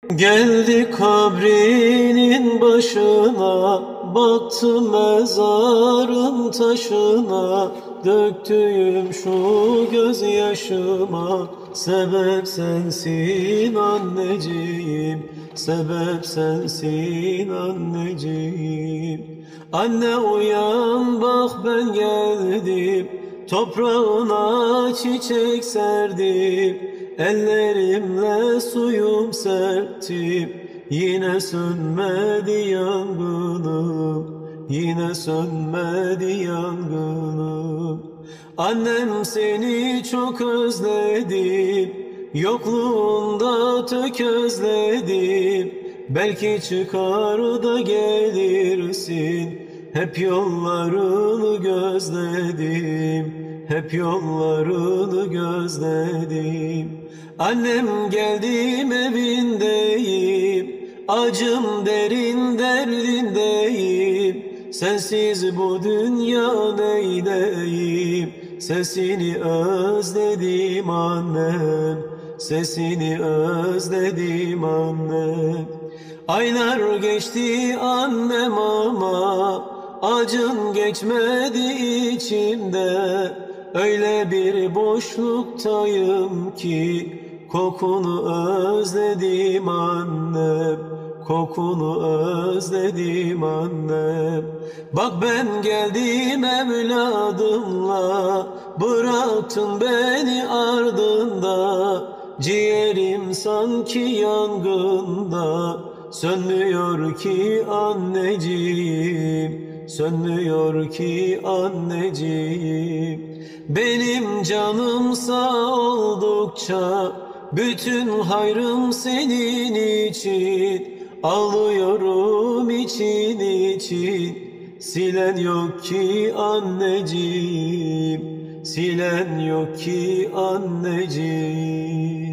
Geldi kabrinin başına, baktım mezarın taşına, döktüğüm şu gözyaşıma, sebep sensin anneciğim, sebep sensin anneciğim. Anne uyan bak ben geldim, toprağına çiçek serdim, ellerimle suyum serptim, yine sönmedi yangınım, yine sönmedi yangınım. Annem seni çok özledim, yokluğunda tökezledim, belki çıkar da gelirsin, hep yollarını gözledim, hep yollarını gözledim. Annem geldim evindeyim, acım derin derdindeyim, sensiz bu dünya neyleyim, sesini özledim annem, sesini özledim annem. Aylar geçti annem ama acın geçmedi içimde, öyle bir boşluktayım ki kokunu özledim annem, kokunu özledim annem. Bak ben geldim evladımla, bıraktın beni ardında, ciğerim sanki yangında, sönmüyor ki anneciğim, sönmüyor ki anneciğim. Benim canım sağ oldukça bütün hayrım senin için, ağlıyorum için için, silen yok ki anneciğim, silen yok ki anneciğim.